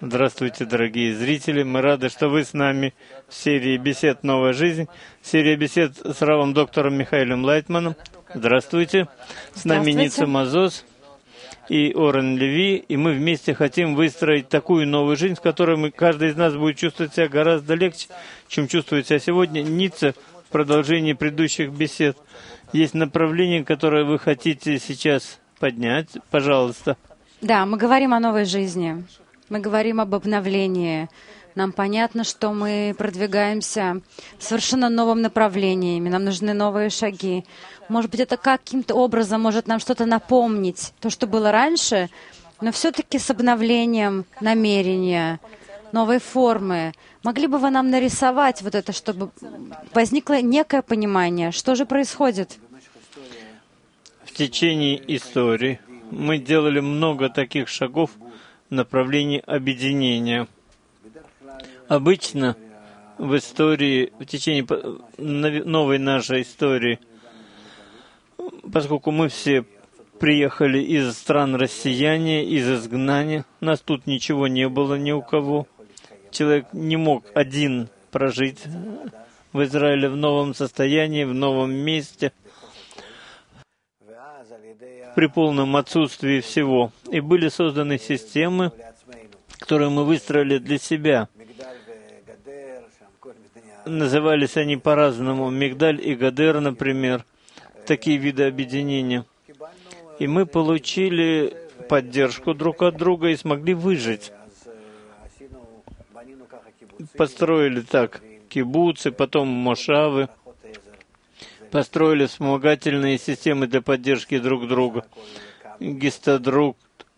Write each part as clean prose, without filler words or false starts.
Здравствуйте, дорогие зрители. Мы рады, что вы с нами в серии бесед «Новая жизнь». Серия бесед с равом доктором Михаилом Лайтманом. Здравствуйте. С нами Ницца Мазос и Орен Леви. И мы вместе хотим выстроить такую новую жизнь, в которой каждый из нас будет чувствовать себя гораздо легче, чем чувствует себя сегодня. Ницца, в продолжении предыдущих бесед, есть направление, которое вы хотите сейчас поднять. Пожалуйста. Да, мы говорим о новой жизни. Мы говорим об обновлении. Нам понятно, что мы продвигаемся в совершенно новом направлении. Нам нужны новые шаги. Может быть, это каким-то образом может нам что-то напомнить, то, что было раньше, но все-таки с обновлением намерения, новой формы. Могли бы вы нам нарисовать вот это, чтобы возникло некое понимание, что же происходит? В течение истории мы делали много таких шагов в направлении объединения. Обычно в истории, в течение новой нашей истории, поскольку мы все приехали из стран россияне, из изгнания, у нас тут ничего не было ни у кого. Человек не мог один прожить в Израиле в новом состоянии, в новом месте, при полном отсутствии всего. И были созданы системы, которые мы выстроили для себя. Назывались они по-разному. Мигдаль и Гадер, например. Такие виды объединения. И мы получили поддержку друг от друга и смогли выжить. Построили так кибуцы, потом мошавы. Построили вспомогательные системы для поддержки друг друга. Гистадрук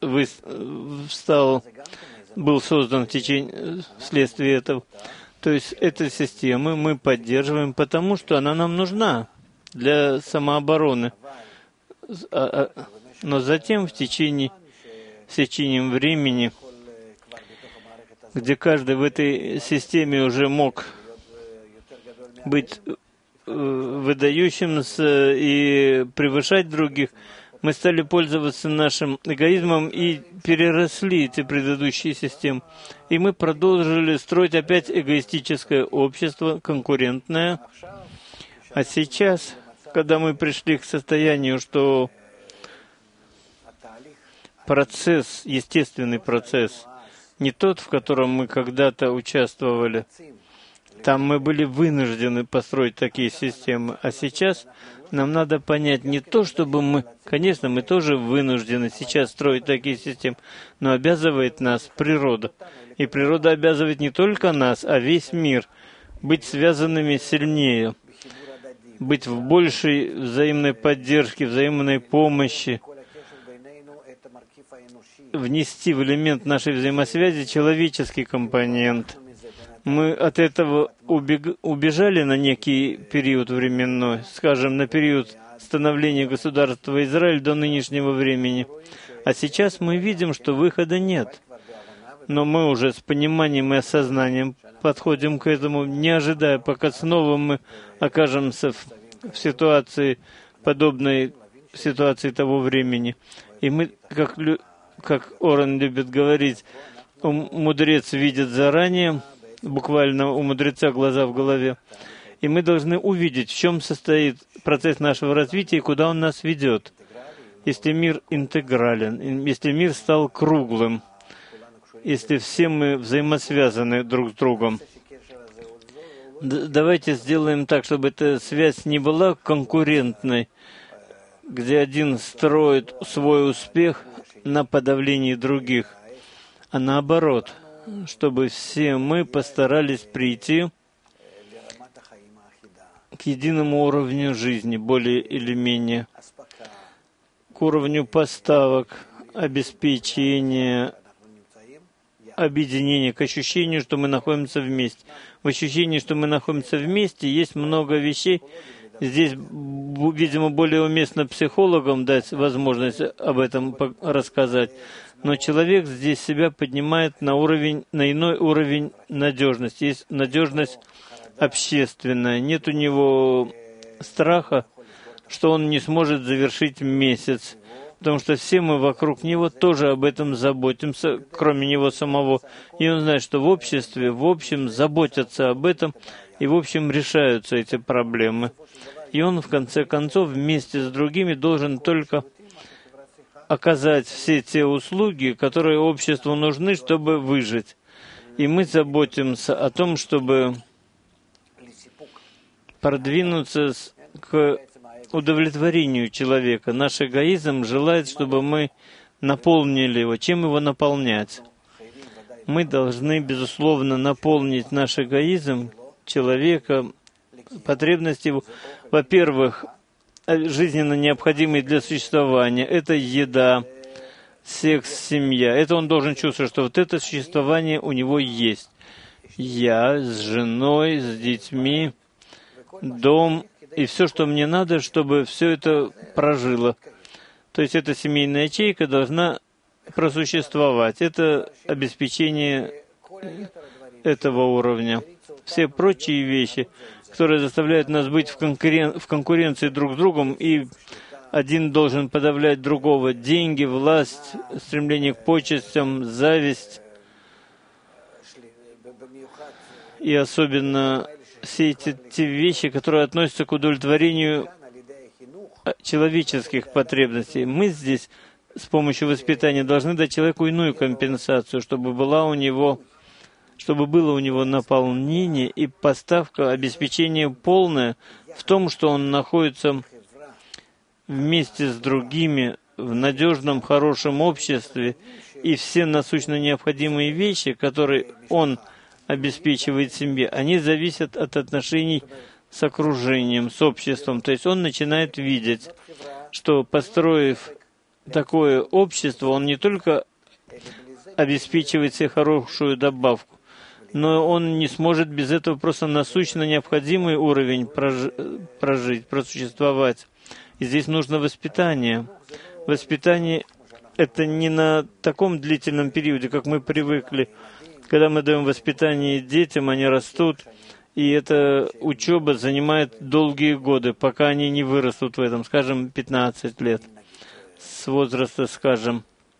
был создан вследствие этого. То есть эту систему мы поддерживаем, потому что она нам нужна для самообороны. Но затем с течением времени, где каждый в этой системе уже мог быть выдающимся и превышать других, мы стали пользоваться нашим эгоизмом и переросли эти предыдущие системы. И мы продолжили строить опять эгоистическое общество, конкурентное. А сейчас, когда мы пришли к состоянию, что процесс, естественный процесс, не тот, в котором мы когда-то участвовали, там мы были вынуждены построить такие системы. А сейчас нам надо понять не то, чтобы мы... Конечно, мы тоже вынуждены сейчас строить такие системы, но обязывает нас природа. И природа обязывает не только нас, а весь мир быть связанными сильнее, быть в большей взаимной поддержке, взаимной помощи, внести в элемент нашей взаимосвязи человеческий компонент. Мы от этого убежали на некий период временной, скажем, на период становления государства Израиль до нынешнего времени. А сейчас мы видим, что выхода нет. Но мы уже с пониманием и осознанием подходим к этому, не ожидая, пока снова мы окажемся в ситуации, подобной ситуации того времени. И мы, как Орен любит говорить, мудрец видит заранее, буквально у мудреца глаза в голове. И мы должны увидеть, в чем состоит процесс нашего развития и куда он нас ведет. Если мир интегрален, если мир стал круглым, если все мы взаимосвязаны друг с другом, давайте сделаем так, чтобы эта связь не была конкурентной, где один строит свой успех на подавлении других, а наоборот, чтобы все мы постарались прийти к единому уровню жизни, более или менее, к уровню поставок, обеспечения, объединения, к ощущению, что мы находимся вместе. В ощущении, что мы находимся вместе, есть много вещей. Здесь, видимо, более уместно психологам дать возможность об этом рассказать. Но человек здесь себя поднимает на иной уровень надежности. Есть надежность общественная. Нет у него страха, что он не сможет завершить месяц. потому что все мы вокруг него тоже об этом заботимся, кроме него самого. И он знает, что в обществе, в общем, заботятся об этом, и в общем решаются эти проблемы. И он, в конце концов, вместе с другими должен только оказать все те услуги, которые обществу нужны, чтобы выжить. И мы заботимся о том, чтобы продвинуться к удовлетворению человека. Наш эгоизм желает, чтобы мы наполнили его. Чем его наполнять? Мы должны, безусловно, наполнить наш эгоизм человека, потребности его. Во-первых, жизненно необходимые для существования. Это еда, секс, семья. Это он должен чувствовать, что вот это существование у него есть. Я с женой, с детьми, дом и все, что мне надо, чтобы все это прожило. То есть эта семейная ячейка должна просуществовать. Это обеспечение этого уровня. Все прочие вещи, которые заставляют нас быть в конкуренции друг с другом, и один должен подавлять другого. Деньги, власть, стремление к почестям, зависть. И особенно все те вещи, которые относятся к удовлетворению человеческих потребностей. Мы здесь с помощью воспитания должны дать человеку иную компенсацию, чтобы было у него наполнение и поставка, обеспечение полное в том, что он находится вместе с другими в надежном, хорошем обществе, и все насущно необходимые вещи, которые он обеспечивает семье, они зависят от отношений с окружением, с обществом. То есть он начинает видеть, что, построив такое общество, он не только обеспечивает себе хорошую добавку, но он не сможет без этого просто насущно необходимый уровень прожить, просуществовать. И здесь нужно воспитание. Воспитание — это не на таком длительном периоде, как мы привыкли. Когда мы даем воспитание детям, они растут, и эта учеба занимает долгие годы, пока они не вырастут в этом, скажем, 15 лет. С возраста, скажем,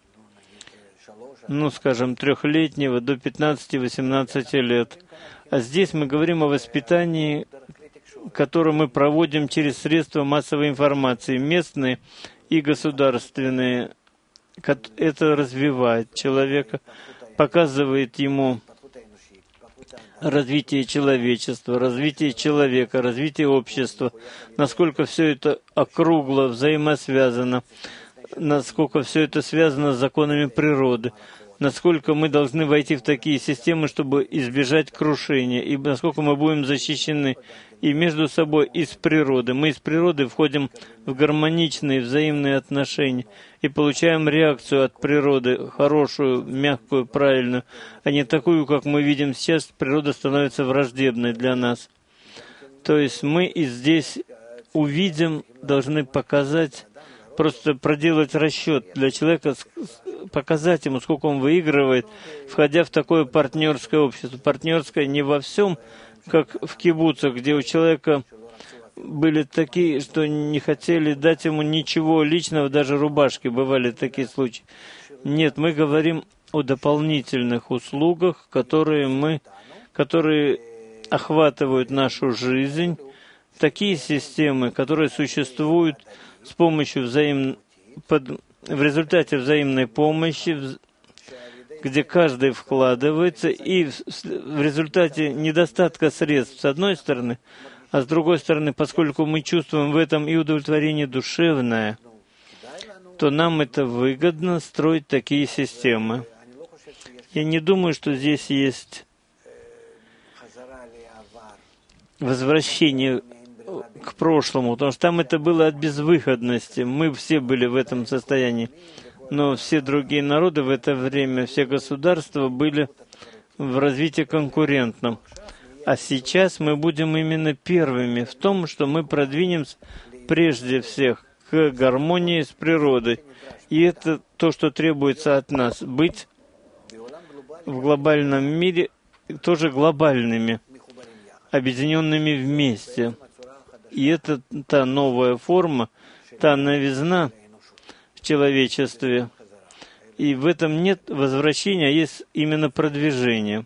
3-летнего до 15-18 лет. А здесь мы говорим о воспитании, которое мы проводим через средства массовой информации, местные и государственные. Это развивает человека, показывает ему развитие человечества, развитие человека, развитие общества, насколько все это округло, взаимосвязано, насколько все это связано с законами природы, насколько мы должны войти в такие системы, чтобы избежать крушения, и насколько мы будем защищены и между собой, и с природой. Мы из природы входим в гармоничные взаимные отношения и получаем реакцию от природы, хорошую, мягкую, правильную, а не такую, как мы видим сейчас. Природа становится враждебной для нас. То есть мы и здесь увидим, должны показать, просто проделать расчет для человека, показать ему, сколько он выигрывает, входя в такое партнерское общество. Партнерское не во всем, как в кибуцах, где у человека были такие, что не хотели дать ему ничего личного, даже рубашки, бывали такие случаи. Нет, мы говорим о дополнительных услугах, которые охватывают нашу жизнь, такие системы, которые существуют с помощью в результате взаимной помощи, где каждый вкладывается, и в результате недостатка средств с одной стороны, а с другой стороны, поскольку мы чувствуем в этом и удовлетворение душевное, то нам это выгодно строить такие системы. Я не думаю, что здесь есть возвращение к прошлому, потому что там это было от безвыходности. Мы все были в этом состоянии. Но все другие народы в это время, все государства были в развитии конкурентном. А сейчас мы будем именно первыми в том, что мы продвинемся прежде всех к гармонии с природой. И это то, что требуется от нас, быть в глобальном мире тоже глобальными, объединенными вместе. И это та новая форма, та новизна человечестве. И в этом нет возвращения, а есть именно продвижение.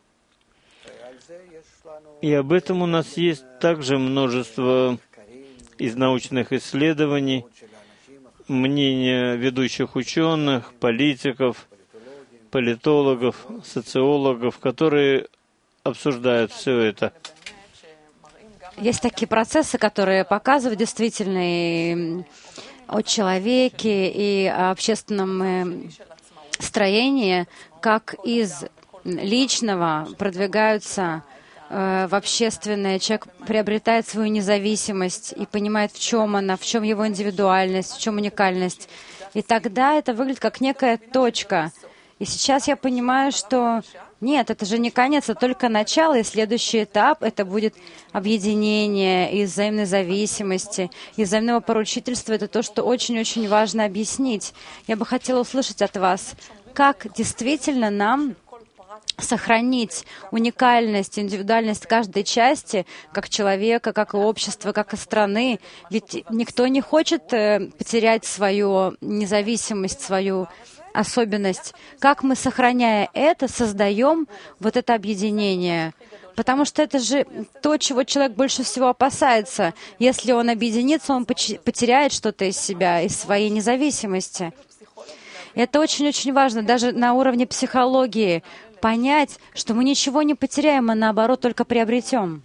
И об этом у нас есть также множество из научных исследований, мнения ведущих ученых, политиков, политологов, социологов, которые обсуждают все это. Есть такие процессы, которые показывают действительно и о человеке, и о общественном строении, как из личного продвигаются в общественное. Человек приобретает свою независимость и понимает, в чем она, в чем его индивидуальность, в чем уникальность. И тогда это выглядит как некая точка. И сейчас я понимаю, что нет, это же не конец, а только начало, и следующий этап — это будет объединение и взаимной зависимости, и взаимного поручительства. Это то, что очень-очень важно объяснить. Я бы хотела услышать от вас, как действительно нам сохранить уникальность, индивидуальность каждой части, как человека, как и общества, как и страны. Ведь никто не хочет потерять свою независимость, свою особенность. Как мы, сохраняя это, создаем вот это объединение? Потому что это же то, чего человек больше всего опасается. Если он объединится, он потеряет что-то из себя, из своей независимости. Это очень-очень важно, даже на уровне психологии, понять, что мы ничего не потеряем, а наоборот только приобретем.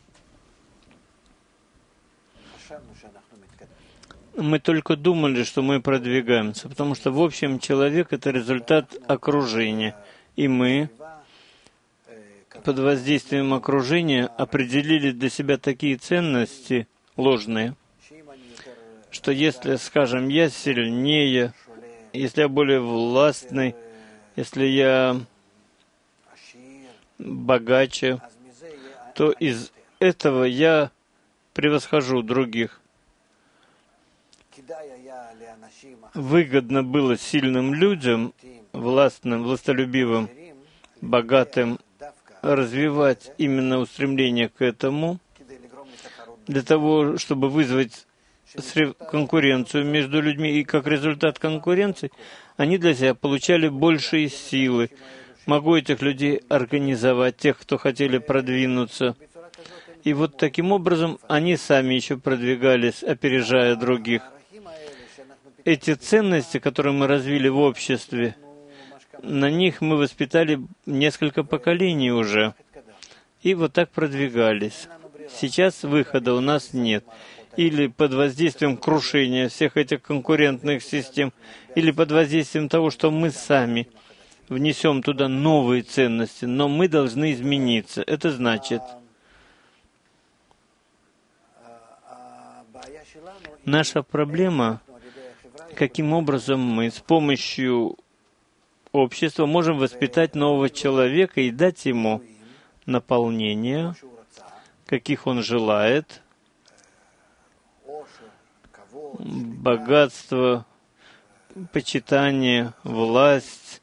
Мы только думали, что мы продвигаемся, потому что, в общем, человек — это результат окружения. И мы под воздействием окружения определили для себя такие ценности ложные, что если, скажем, я сильнее, если я более властный, если я богаче, то из этого я превосхожу других. Выгодно было сильным людям, властным, властолюбивым, богатым, развивать именно устремление к этому, для того, чтобы вызвать конкуренцию между людьми, и как результат конкуренции они для себя получали большие силы. Могу этих людей организовать, тех, кто хотели продвинуться. И вот таким образом они сами еще продвигались, опережая других. Эти ценности, которые мы развили в обществе, на них мы воспитали несколько поколений уже. И вот так продвигались. Сейчас выхода у нас нет. Или под воздействием крушения всех этих конкурентных систем, или под воздействием того, что мы сами внесем туда новые ценности, но мы должны измениться. Это значит, наша проблема, каким образом мы с помощью общества можем воспитать нового человека и дать ему наполнение, каких он желает, богатство, почитание, власть,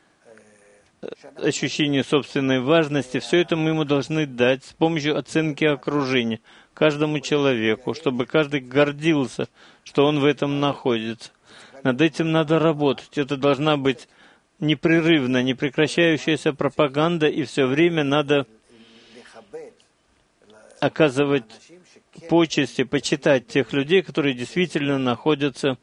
ощущение собственной важности. Все это мы ему должны дать с помощью оценки окружения каждому человеку, чтобы каждый гордился, что он в этом находится. Над этим надо работать. Это должна быть непрерывная, непрекращающаяся пропаганда, и все время надо оказывать почести, почитать тех людей, которые действительно находятся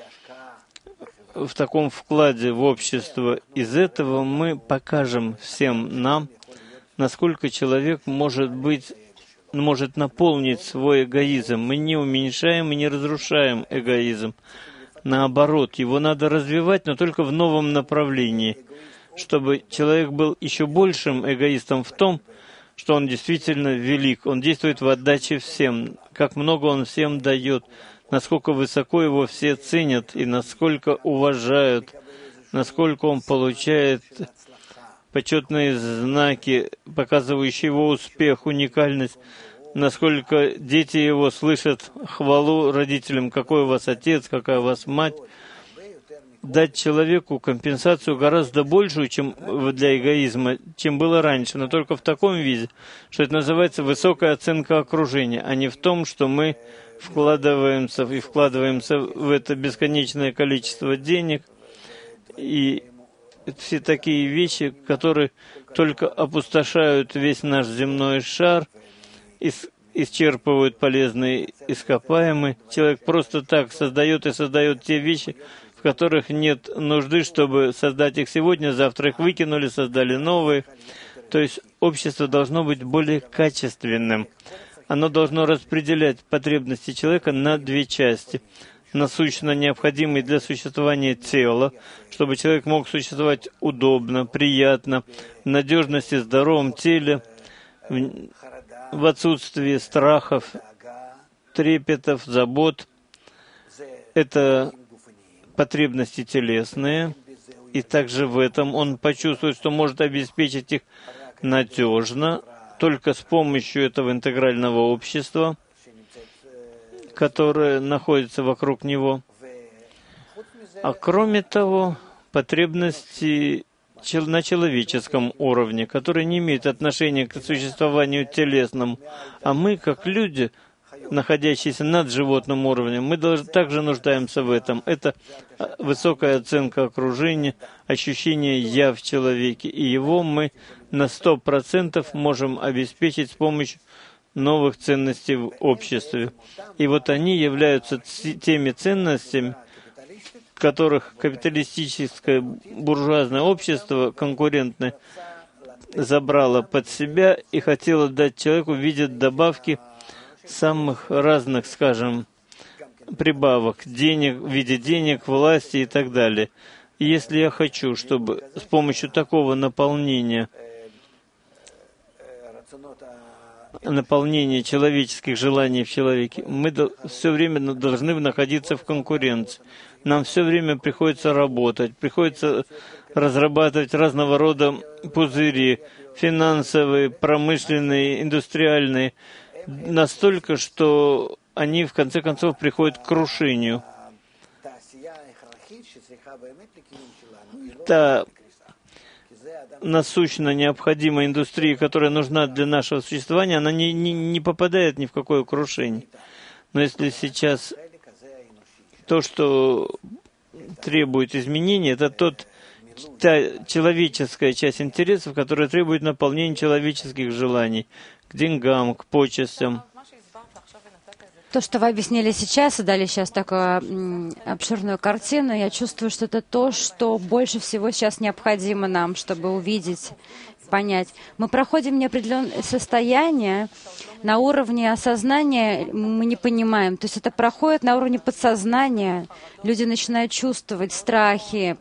в таком вкладе в общество. Из этого мы покажем всем нам, насколько человек может наполнить свой эгоизм. Мы не уменьшаем и не разрушаем эгоизм. Наоборот, его надо развивать, но только в новом направлении, чтобы человек был еще большим эгоистом в том, что он действительно велик, он действует в отдаче всем, как много он всем дает, насколько высоко его все ценят и насколько уважают, насколько он получает почетные знаки, показывающие его успех, уникальность, насколько дети его слышат хвалу родителям, какой у вас отец, какая у вас мать. Дать человеку компенсацию гораздо большую, чем для эгоизма, чем было раньше, но только в таком виде, что это называется высокая оценка окружения, а не в том, что мы вкладываемся в это бесконечное количество денег, И все такие вещи, которые только опустошают весь наш земной шар, исчерпывают полезные ископаемые. Человек просто так создает и создает те вещи, в которых нет нужды, чтобы создать их сегодня, завтра их выкинули, создали новые. То есть общество должно быть более качественным. Оно должно распределять потребности человека на две части. Насущно необходимые для существования тела, чтобы человек мог существовать удобно, приятно, в надежности, здоровом теле, в отсутствии страхов, трепетов, забот. Это потребности телесные, и также в этом он почувствует, что может обеспечить их надежно только с помощью этого интегрального общества, которое находится вокруг него. А кроме того, потребности на человеческом уровне, которые не имеют отношения к существованию телесному, а мы, как люди, находящиеся над животным уровнем, мы также нуждаемся в этом. Это высокая оценка окружения, ощущение «я» в человеке, и его мы на 100% можем обеспечить с помощью новых ценностей в обществе. И вот они являются теми ценностями, которых капиталистическое буржуазное общество конкурентное забрало под себя и хотело дать человеку в виде добавки самых разных, скажем, прибавок, денег, в виде денег, власти и так далее. И если я хочу, чтобы с помощью такого наполнения человеческих желаний в человеке, мы все время должны находиться в конкуренции. Нам все время приходится работать, приходится разрабатывать разного рода пузыри, финансовые, промышленные, индустриальные, настолько, что они в конце концов приходят к крушению. Та насущно необходимая индустрия, которая нужна для нашего существования, она не попадает ни в какое крушение. Но если сейчас то, что требует изменений, это та человеческая часть интересов, которая требует наполнения человеческих желаний к деньгам, к почестям. То, что вы объяснили сейчас и дали сейчас такую обширную картину, я чувствую, что это то, что больше всего сейчас необходимо нам, чтобы увидеть, понять. Мы проходим неопределенное состояние на уровне осознания, мы не понимаем. То есть это проходит на уровне подсознания. Люди начинают чувствовать страхи,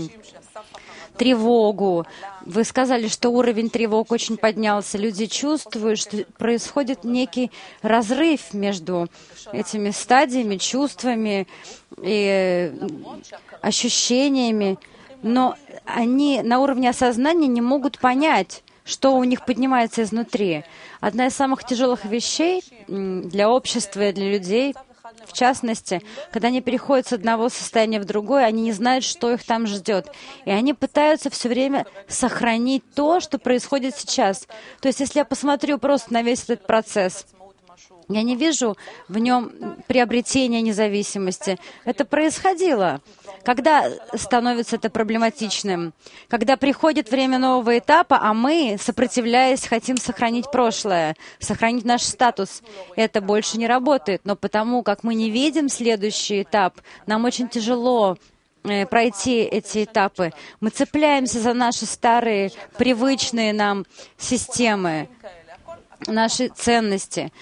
тревогу. Вы сказали, что уровень тревог очень поднялся. Люди чувствуют, что происходит некий разрыв между этими стадиями, чувствами и ощущениями. Но они на уровне осознания не могут понять, что у них поднимается изнутри. Одна из самых тяжелых вещей для общества и для людей, в частности, когда они переходят с одного состояния в другое, они не знают, что их там ждет. И они пытаются все время сохранить то, что происходит сейчас. То есть, если я посмотрю просто на весь этот процесс, я не вижу в нем приобретения независимости. Это происходило. Когда становится это проблематичным? Когда приходит время нового этапа, а мы, сопротивляясь, хотим сохранить прошлое, сохранить наш статус. Это больше не работает. Но потому как мы не видим следующий этап, нам очень тяжело пройти эти этапы. Мы цепляемся за наши старые, привычные нам системы, наши ценности.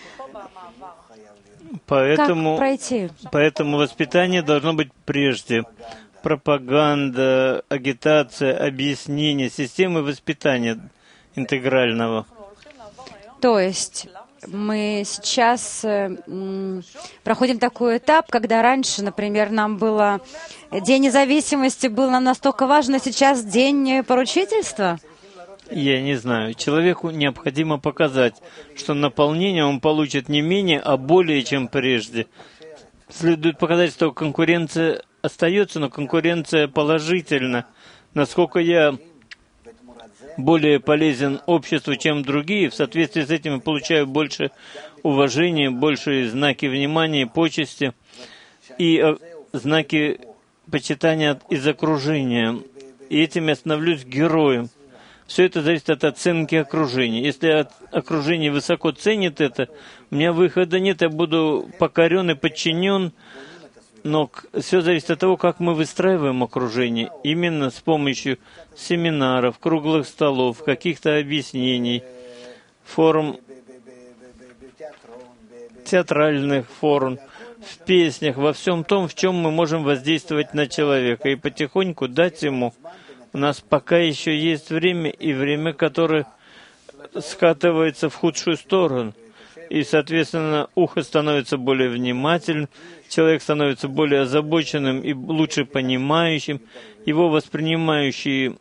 Поэтому воспитание должно быть прежде. Пропаганда, агитация, объяснение, системы воспитания интегрального. То есть мы сейчас проходим такой этап, когда раньше, например, нам было День независимости был нам настолько важен, а сейчас День поручительства. Я не знаю. Человеку необходимо показать, что наполнение он получит не менее, а более, чем прежде. Следует показать, что конкуренция остается, но конкуренция положительна. Насколько я более полезен обществу, чем другие, в соответствии с этим я получаю больше уважения, больше знаки внимания, почести и знаки почитание из окружения. И этим я становлюсь героем. Все это зависит от оценки окружения. Если окружение высоко ценит это, у меня выхода нет, я буду покорен и подчинен. Но все зависит от того, как мы выстраиваем окружение. Именно с помощью семинаров, круглых столов, каких-то объяснений, форм, театральных форм, в песнях, во всем том, в чем мы можем воздействовать на человека и потихоньку дать ему. У нас пока еще есть время, и время, которое скатывается в худшую сторону. И, соответственно, ухо становится более внимательным, человек становится более озабоченным и лучше понимающим, его воспринимающие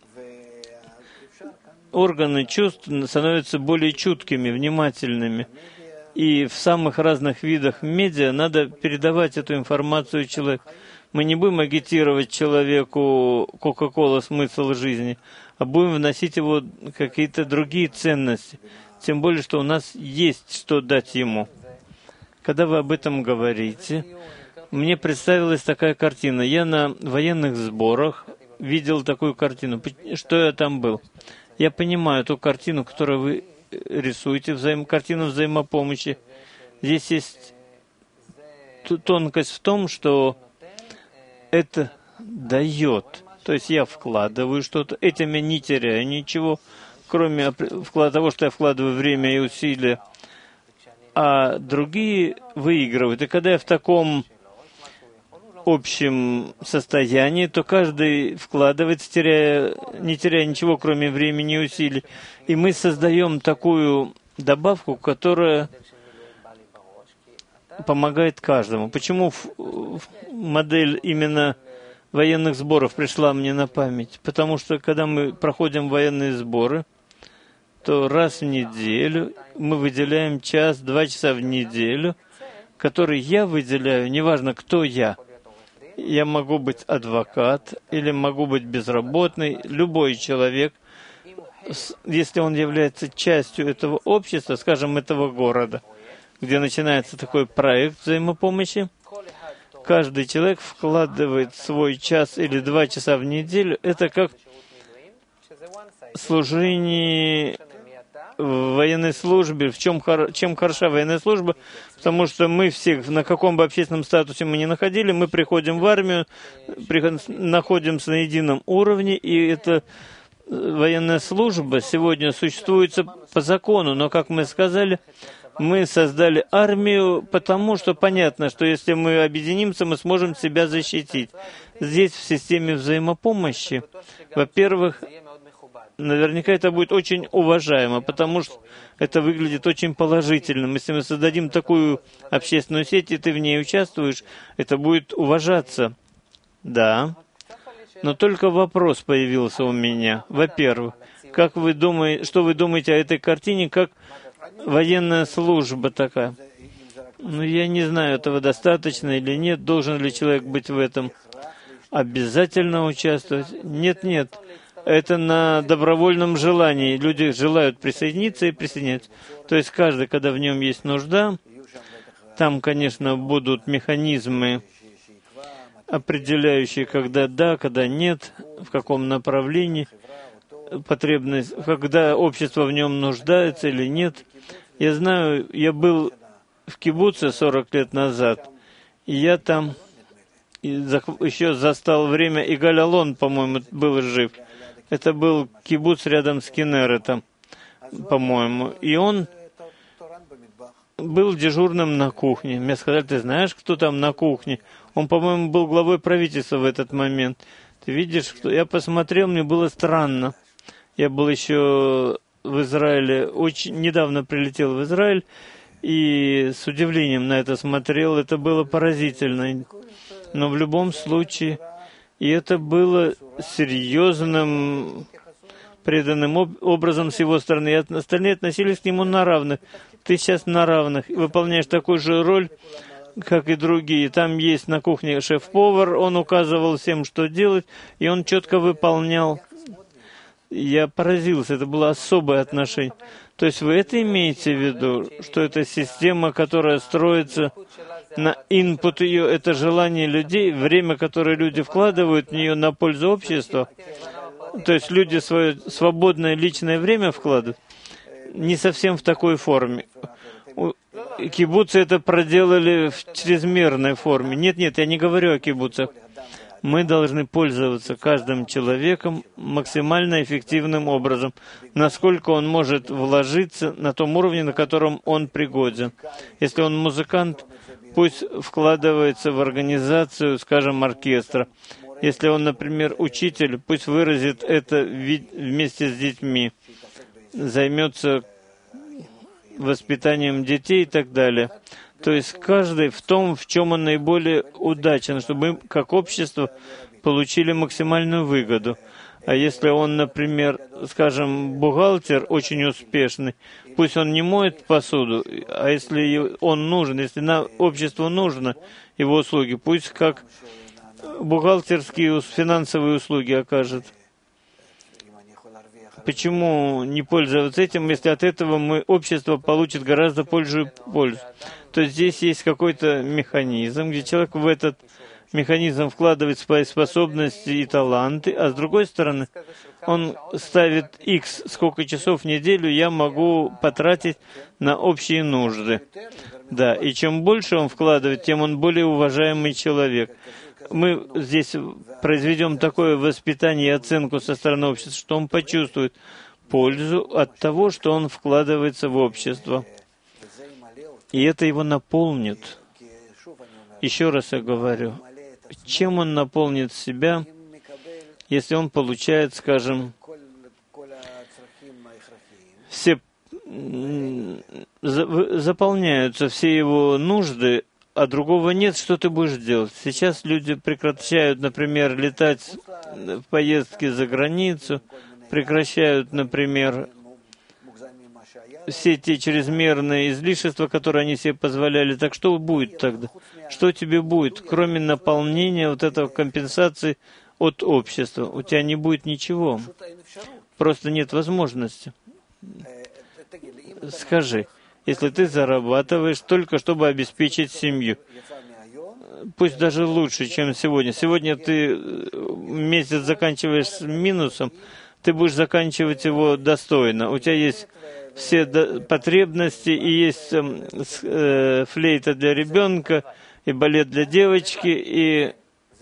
органы чувств становятся более чуткими, внимательными. И в самых разных видах медиа надо передавать эту информацию человеку. Мы не будем агитировать человеку Кока-Кола смысл жизни, а будем вносить его какие-то другие ценности. Тем более, что у нас есть что дать ему. Когда вы об этом говорите, мне представилась такая картина. Я на военных сборах видел такую картину. Что я там был? Я понимаю ту картину, которую вы рисуете, картину взаимопомощи. Здесь есть тонкость в том, что это дает. То есть я вкладываю что-то, этим я не теряю ничего, кроме того, что я вкладываю время и усилия, а другие выигрывают. И когда я в таком общем состоянии, то каждый вкладывает, не теряя ничего, кроме времени и усилий. И мы создаем такую добавку, которая помогает каждому. Почему модель именно военных сборов пришла мне на память? Потому что, когда мы проходим военные сборы, то раз в неделю мы выделяем 1-2 часа в неделю, который я выделяю, неважно, кто я. Я могу быть адвокат, или могу быть безработный, любой человек, если он является частью этого общества, скажем, этого города, где начинается такой проект взаимопомощи, каждый человек вкладывает свой 1 или 2 часа в неделю. Это как служение в военной службе. Чем хороша военная служба? Потому что мы все, на каком бы общественном статусе мы ни находили, мы приходим в армию, находимся на едином уровне, и эта военная служба сегодня существует по закону. Но, как мы сказали, мы создали армию, потому что понятно, что если мы объединимся, мы сможем себя защитить. Здесь, в системе взаимопомощи, во-первых, наверняка это будет очень уважаемо, потому что это выглядит очень положительным. Если мы создадим такую общественную сеть, и ты в ней участвуешь, это будет уважаться. Да. Но только вопрос появился у меня. Во-первых, что вы думаете о этой картине, как военная служба такая? Ну, я не знаю, этого достаточно или нет. Должен ли человек быть в этом? Обязательно участвовать? Нет. Это на добровольном желании. Люди желают присоединиться и присоединяются. То есть каждый, когда в нем есть нужда, там, конечно, будут механизмы, определяющие, когда да, когда нет, в каком направлении, потребность, когда общество в нем нуждается или нет. Я знаю, я был в кибуце 40 лет назад, и я там еще застал время, и Игаль Алон, по-моему, был жив. Это был кибуц рядом с Кинеретом, по-моему. И он был дежурным на кухне. Мне сказали, ты знаешь, кто там на кухне? Он, по-моему, был главой правительства в этот момент. Ты видишь, что я посмотрел, мне было странно. Я был еще в Израиле, очень недавно прилетел в Израиль, и с удивлением на это смотрел. Это было поразительно. Но в любом случае, и это было серьезным, преданным образом с его стороны. И остальные относились к нему на равных. Ты сейчас на равных, выполняешь такую же роль, как и другие. Там есть на кухне шеф-повар, он указывал всем, что делать, и он четко выполнял. Я поразился, это было особое отношение. То есть вы это имеете в виду, что это система, которая строится на инпут ее — это желание людей, время, которое люди вкладывают в нее на пользу общества, то есть люди свое свободное личное время вкладывают, не совсем в такой форме. Кибуцы это проделали в чрезмерной форме. Нет, я не говорю о кибуцах. Мы должны пользоваться каждым человеком максимально эффективным образом, насколько он может вложиться на том уровне, на котором он пригоден. Если он музыкант, пусть вкладывается в организацию, скажем, оркестра. Если он, например, учитель, пусть выразит это вместе с детьми, займется воспитанием детей и так далее. То есть каждый в том, в чем он наиболее удачен, чтобы мы, как общество, получили максимальную выгоду. А если он, например, скажем, бухгалтер очень успешный, пусть он не моет посуду, а если он нужен, если обществу нужно его услуги, пусть как бухгалтерские финансовые услуги окажет. Почему не пользоваться этим, если от этого общество получит гораздо пользу? То есть здесь есть какой-то механизм, где человек в этот механизм вкладывает свои способности и таланты, а с другой стороны, он ставит X, сколько часов в неделю я могу потратить на общие нужды. Да, и чем больше он вкладывает, тем он более уважаемый человек. Мы здесь произведем такое воспитание и оценку со стороны общества, что он почувствует пользу от того, что он вкладывается в общество. И это его наполнит. Еще раз я говорю, чем он наполнит себя, если он получает, скажем, все заполняются все его нужды, а другого нет, что ты будешь делать? Сейчас люди прекращают, например, летать в поездки за границу, прекращают, например, все те чрезмерные излишества, которые они себе позволяли. Так что будет тогда? Что тебе будет, кроме наполнения вот этого компенсации от общества? У тебя не будет ничего. Просто нет возможности. Скажи, если ты зарабатываешь только чтобы обеспечить семью, пусть даже лучше, чем сегодня. Сегодня ты месяц заканчиваешь с минусом, ты будешь заканчивать его достойно. У тебя есть все потребности, и есть флейта для ребенка, и балет для девочки, и...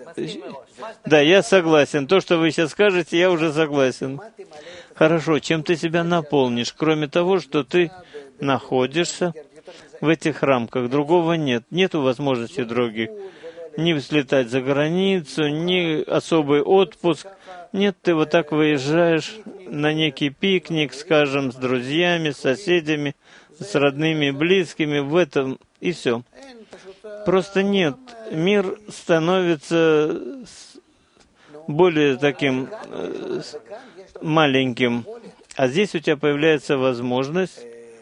Да, я согласен. То, что вы сейчас скажете, я уже согласен. Хорошо, чем ты себя наполнишь, кроме того, что ты находишься в этих рамках. Другого нет. Нету возможности других. Ни слетать за границу, ни особый отпуск. Нет, ты вот так выезжаешь на некий пикник, скажем, с друзьями, с соседями, с родными, близкими, в этом, и все. Просто нет. Мир становится более таким маленьким. А здесь у тебя появляется возможность,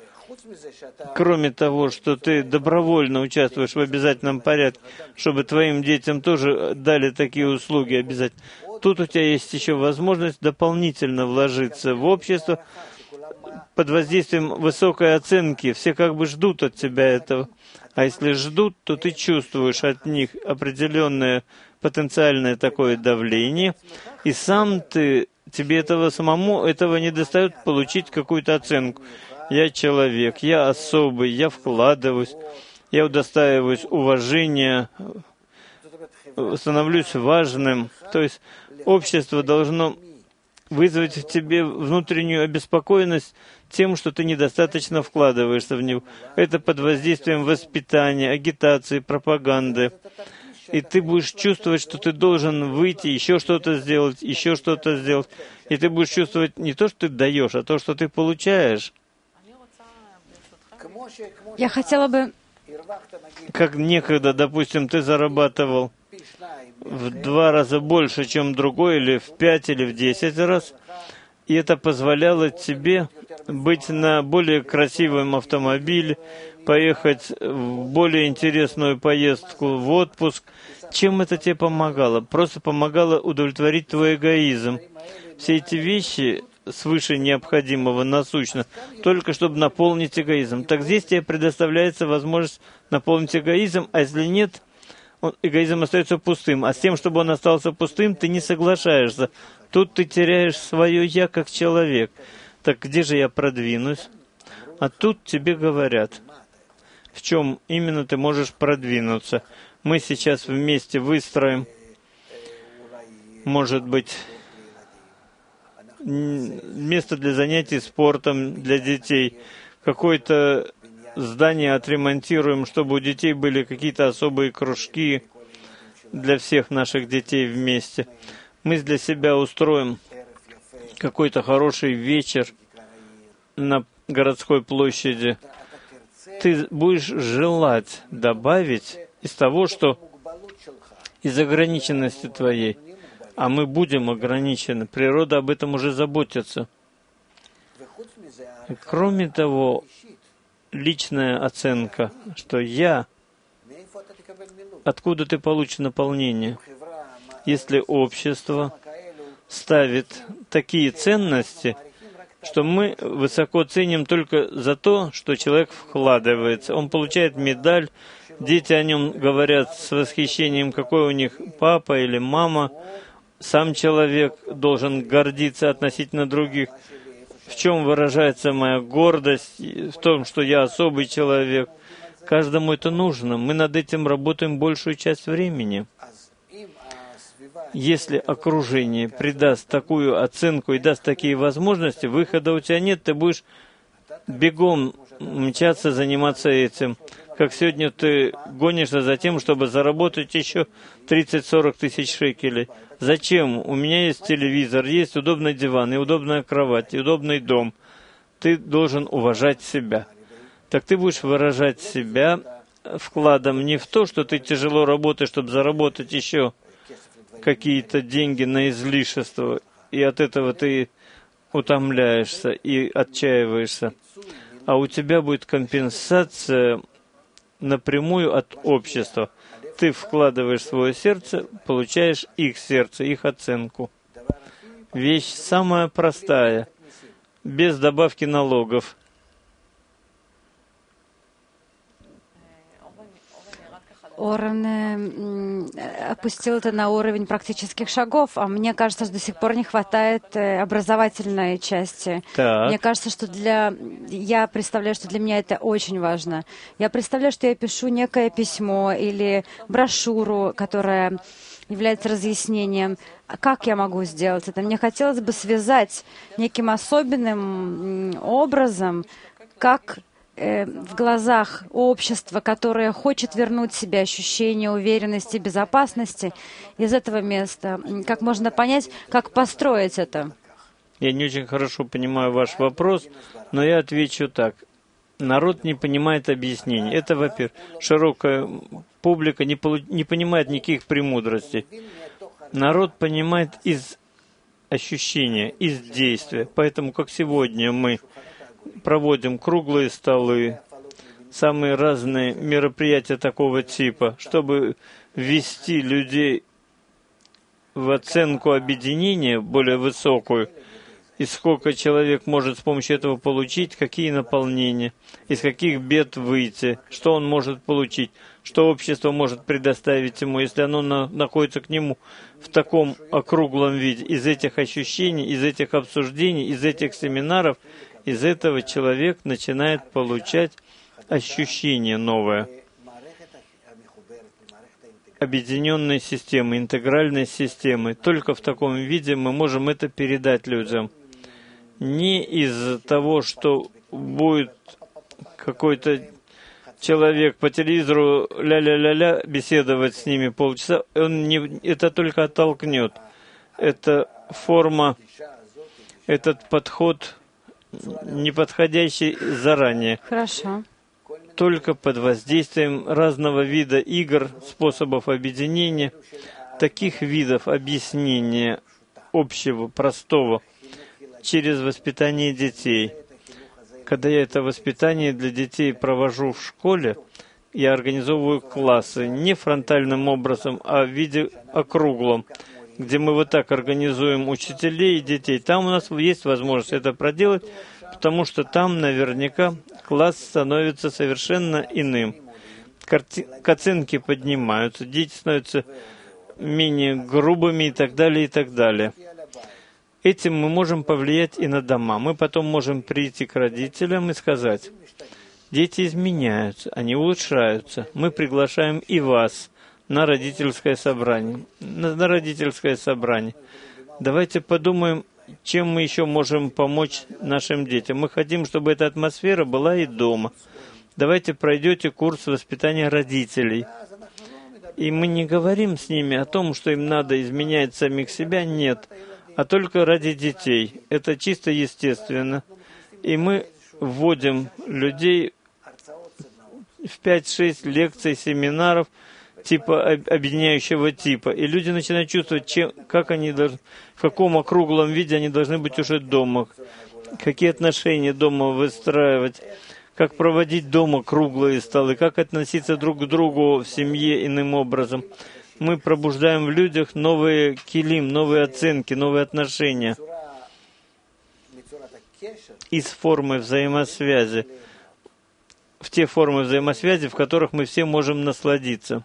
кроме того, что ты добровольно участвуешь в обязательном порядке, чтобы твоим детям тоже дали такие услуги обязательно. Тут у тебя есть еще возможность дополнительно вложиться в общество под воздействием высокой оценки. Все как бы ждут от тебя этого. А если ждут, то ты чувствуешь от них определенное потенциальное такое давление, и сам тебе этого самому не достает получить какую-то оценку. Я человек, я особый, я вкладываюсь, я удостаиваюсь уважения, становлюсь важным. То есть общество должно вызвать в тебе внутреннюю обеспокоенность тем, что ты недостаточно вкладываешься в него. Это под воздействием воспитания, агитации, пропаганды. И ты будешь чувствовать, что ты должен выйти, еще что-то сделать, еще что-то сделать. И ты будешь чувствовать не то, что ты даешь, а то, что ты получаешь. Я хотела бы... Как некогда, допустим, ты зарабатывал в 2 раза больше, чем другой, или в 5, или в 10 раз, и это позволяло тебе быть на более красивом автомобиле, поехать в более интересную поездку в отпуск. Чем это тебе помогало? Просто помогало удовлетворить твой эгоизм. Все эти вещи свыше необходимого насущно, только чтобы наполнить эгоизм. Так здесь тебе предоставляется возможность наполнить эгоизм, а если нет, эгоизм остается пустым. А с тем, чтобы он остался пустым, ты не соглашаешься. Тут ты теряешь свое «я» как человек. Так где же я продвинусь? А тут тебе говорят, в чем именно ты можешь продвинуться. Мы сейчас вместе выстроим, может быть, место для занятий спортом для детей, какое-то здание отремонтируем, чтобы у детей были какие-то особые кружки для всех наших детей вместе. Мы для себя устроим какой-то хороший вечер на городской площади. Ты будешь желать добавить из того, что из ограниченности твоей, а мы будем ограничены. Природа об этом уже заботится. И кроме того, личная оценка, что я, откуда ты получишь наполнение? Если общество ставит такие ценности, что мы высоко ценим только за то, что человек вкладывается. Он получает медаль, дети о нем говорят с восхищением, какой у них папа или мама. Сам человек должен гордиться относительно других. В чем выражается моя гордость? В том, что я особый человек. Каждому это нужно. Мы над этим работаем большую часть времени. Если окружение придаст такую оценку и даст такие возможности, выхода у тебя нет, ты будешь бегом мчаться, заниматься этим. Как сегодня ты гонишься за тем, чтобы заработать еще 30-40 тысяч шекелей. Зачем? У меня есть телевизор, есть удобный диван, и удобная кровать, и удобный дом. Ты должен уважать себя. Так ты будешь выражать себя вкладом не в то, что ты тяжело работаешь, чтобы заработать еще какие-то деньги на излишество, и от этого ты утомляешься и отчаиваешься. А у тебя будет компенсация напрямую от общества. Ты вкладываешь свое сердце, получаешь их сердце, их оценку. Вещь самая простая, без добавки налогов. Орен опустил это на уровень практических шагов, а мне кажется, что до сих пор не хватает образовательной части. Так. Мне кажется, что я представляю, что для меня это очень важно. Я представляю, что я пишу некое письмо или брошюру, которая является разъяснением. Как я могу сделать это? Мне хотелось бы связать неким особенным образом, как в глазах общества, которое хочет вернуть себе ощущение уверенности и безопасности из этого места. Как можно понять, как построить это? Я не очень хорошо понимаю ваш вопрос, но я отвечу так. Народ не понимает объяснений. Это, во-первых, широкая публика не понимает никаких премудростей. Народ понимает из ощущения, из действия. Поэтому, как сегодня мы проводим круглые столы, самые разные мероприятия такого типа, чтобы ввести людей в оценку объединения более высокую, и сколько человек может с помощью этого получить, какие наполнения, из каких бед выйти, что он может получить, что общество может предоставить ему, если оно находится к нему в таком округлом виде. Из этих ощущений, из этих обсуждений, из этих семинаров, из этого человек начинает получать ощущение новое. Объединенной системы, интегральной системы. Только в таком виде мы можем это передать людям. Не из того, что будет какой-то человек по телевизору ля-ля-ля-ля беседовать с ними полчаса, это только оттолкнет. Эта форма, этот подход неподходящий заранее. Хорошо. Только под воздействием разного вида игр, способов объединения, таких видов объяснения общего, простого, через воспитание детей. Когда я это воспитание для детей провожу в школе, я организовываю классы не фронтальным образом, а в виде округлом. где мы вот так организуем учителей и детей, там у нас есть возможность это проделать, потому что там наверняка класс становится совершенно иным. Оценки поднимаются, дети становятся менее грубыми и так далее, и так далее. Этим мы можем повлиять и на дома. Мы потом можем прийти к родителям и сказать: дети изменяются, они улучшаются. Мы приглашаем и вас на родительское собрание. На родительское собрание. Давайте подумаем, чем мы еще можем помочь нашим детям. Мы хотим, чтобы эта атмосфера была и дома. Давайте пройдете курс воспитания родителей. И мы не говорим с ними о том, что им надо изменять самих себя, нет, а только ради детей. Это чисто естественно. И мы вводим людей в 5-6 лекций, семинаров, типа объединяющего типа. И люди начинают чувствовать, как они должны, в каком округлом виде они должны быть уже дома, какие отношения дома выстраивать, как проводить дома круглые столы, как относиться друг к другу в семье иным образом. Мы пробуждаем в людях новые килим, новые оценки, новые отношения из формы взаимосвязи, в те формы взаимосвязи, в которых мы все можем насладиться.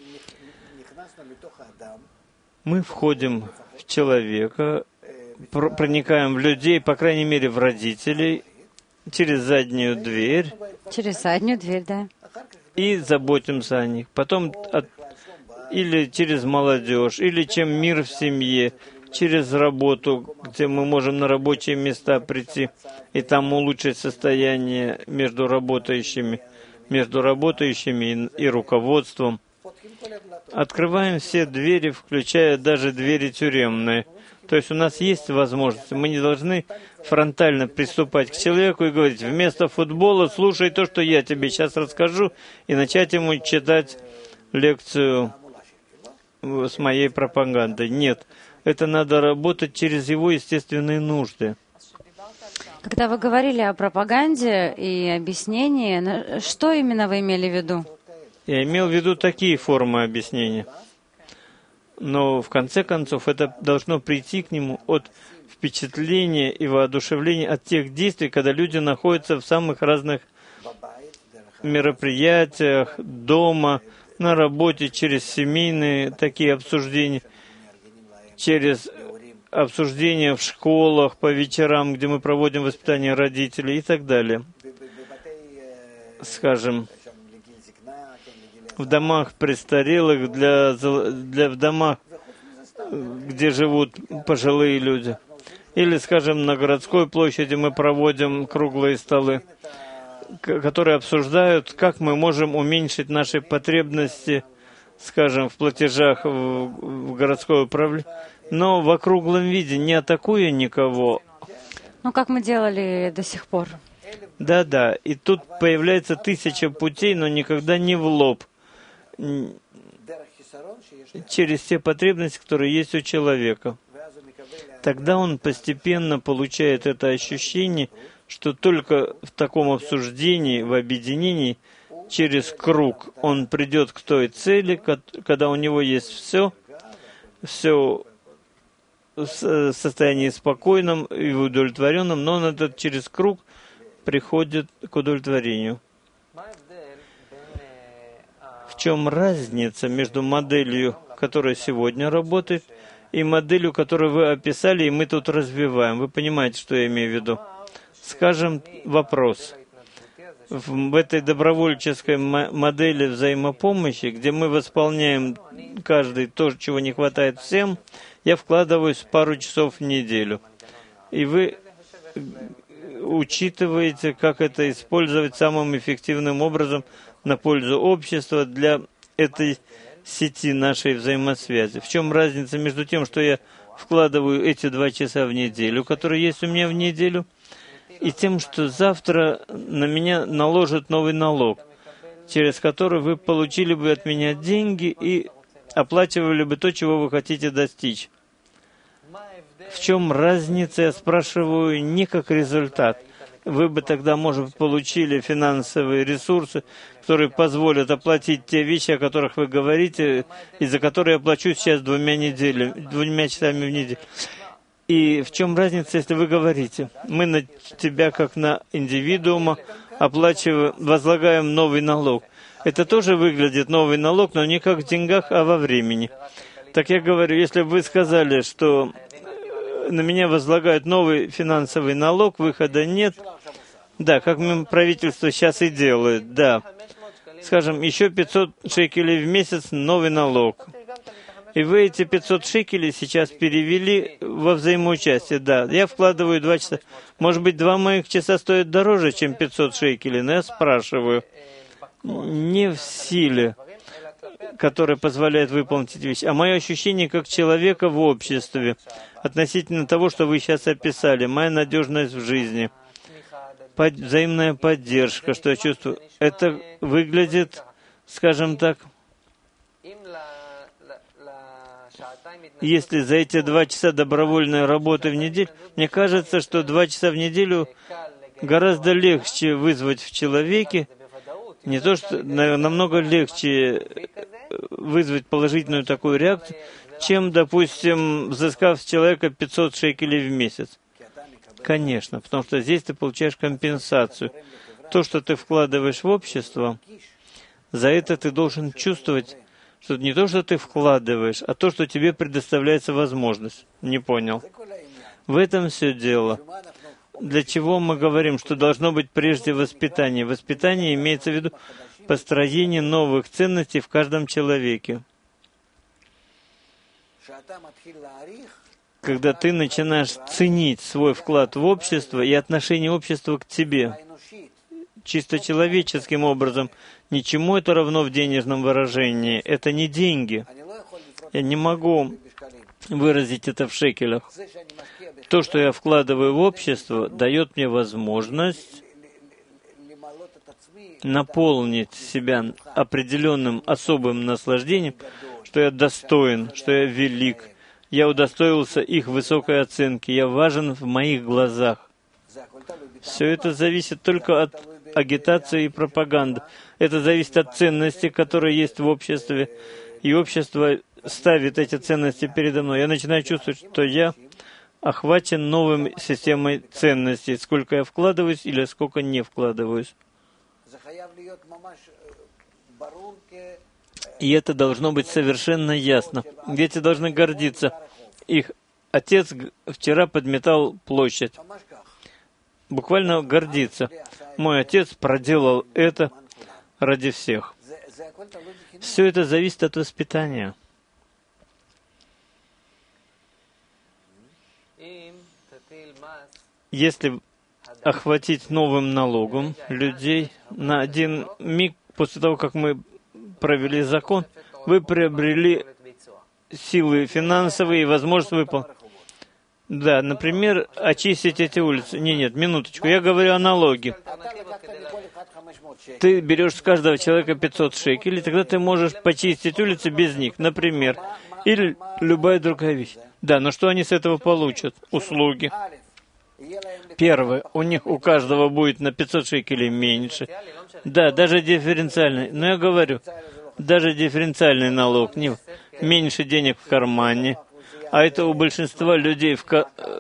Мы входим в человека, проникаем в людей, по крайней мере, в родителей, через заднюю дверь. Через заднюю дверь, да. И заботимся о них. Потом или через молодежь, или чем мир в семье, через работу, где мы можем на рабочие места прийти и там улучшить состояние между работающими и руководством. Открываем все двери, включая даже двери тюремные. То есть у нас есть возможность. Мы не должны фронтально приступать к человеку и говорить: вместо футбола слушай то, что я тебе сейчас расскажу, и начать ему читать лекцию с моей пропагандой. Нет, это надо работать через его естественные нужды. Когда вы говорили о пропаганде и объяснении, что именно вы имели в виду? Я имел в виду такие формы объяснения. Но в конце концов это должно прийти к нему от впечатления и воодушевления от тех действий, когда люди находятся в самых разных мероприятиях, дома, на работе, через семейные такие обсуждения, через обсуждения в школах по вечерам, где мы проводим воспитание родителей и так далее. Скажем, в домах престарелых, в домах, где живут пожилые люди. Или, скажем, на городской площади мы проводим круглые столы, которые обсуждают, как мы можем уменьшить наши потребности, скажем, в платежах в городское управление, но в округлом виде, не атакуя никого. Ну, как мы делали до сих пор. Да, и тут появляется 1000 путей, но никогда не в лоб, через те потребности, которые есть у человека. Тогда он постепенно получает это ощущение, что только в таком обсуждении, в объединении, через круг он придет к той цели, когда у него есть все в состоянии спокойном и удовлетворенном, но он этот через круг приходит к удовлетворению. В чем разница между моделью, которая сегодня работает, и моделью, которую вы описали, и мы тут развиваем? Вы понимаете, что я имею в виду? Скажем, вопрос. В этой добровольческой модели взаимопомощи, где мы восполняем каждый то, чего не хватает всем, я вкладываюсь пару часов в неделю. И вы учитываете, как это использовать самым эффективным образом на пользу общества для этой сети нашей взаимосвязи. В чем разница между тем, что я вкладываю эти 2 часа в неделю, которые есть у меня в неделю, и тем, что завтра на меня наложат новый налог, через который вы получили бы от меня деньги и оплачивали бы то, чего вы хотите достичь. В чем разница, я спрашиваю, не как результат, вы бы тогда, может быть, получили финансовые ресурсы, которые позволят оплатить те вещи, о которых вы говорите, и за которые я плачу сейчас 2 часами в неделю. И в чем разница, если вы говорите, мы на тебя, как на индивидуума, оплачиваем, возлагаем новый налог. Это тоже выглядит новый налог, но не как в деньгах, а во времени. Так я говорю, если бы вы сказали, что на меня возлагают новый финансовый налог, выхода нет, да, как правительство сейчас и делает, да. Скажем, еще 500 шекелей в месяц новый налог. И вы эти 500 шекелей сейчас перевели во взаимоучастие. Да, я вкладываю 2 часа. Может быть, 2 моих часа стоят дороже, чем 500 шекелей, но я спрашиваю, не в силе, которая позволяет выполнить эти вещи, а мое ощущение как человека в обществе, относительно того, что вы сейчас описали, моя надежность в жизни, взаимная поддержка, что я чувствую, это выглядит, скажем так, если за эти 2 часа добровольной работы в неделю, мне кажется, что 2 часа в неделю гораздо легче вызвать в человеке, не то что, намного легче вызвать положительную такую реакцию, чем, допустим, взыскав с человека 500 шекелей в месяц. Конечно, потому что здесь ты получаешь компенсацию. То, что ты вкладываешь в общество, за это ты должен чувствовать, что не то, что ты вкладываешь, а то, что тебе предоставляется возможность. Не понял. В этом все дело. Для чего мы говорим, что должно быть прежде воспитание? Воспитание имеется в виду построение новых ценностей в каждом человеке. Когда ты начинаешь ценить свой вклад в общество и отношение общества к тебе, чисто человеческим образом, ничему это равно в денежном выражении. Это не деньги. Я не могу выразить это в шекелях. То, что я вкладываю в общество, дает мне возможность наполнить себя определенным особым наслаждением, что я достоин, что я велик. Я удостоился их высокой оценки. Я важен в моих глазах. Все это зависит только от агитации и пропаганды. Это зависит от ценностей, которые есть в обществе. И общество ставит эти ценности передо мной. Я начинаю чувствовать, что я охвачен новой системой ценностей. Сколько я вкладываюсь или сколько не вкладываюсь. И это должно быть совершенно ясно. Дети должны гордиться. Их отец вчера подметал площадь. Буквально гордиться. Мой отец проделал это ради всех. Все это зависит от воспитания. Если охватить новым налогом людей на один миг после того, как мы провели закон, вы приобрели силы финансовые и возможность выполнить. Да, например, очистить эти улицы. Нет, минуточку, я говорю о налоге. Ты берешь с каждого человека 500 шекелей, тогда ты можешь почистить улицы без них, например. Или любая другая вещь. Да, но что они с этого получат? Услуги. Первое, у каждого будет на 500 шекелей меньше. Да, даже дифференциальный. Но я говорю, даже дифференциальный налог, меньше денег в кармане. А это у большинства людей в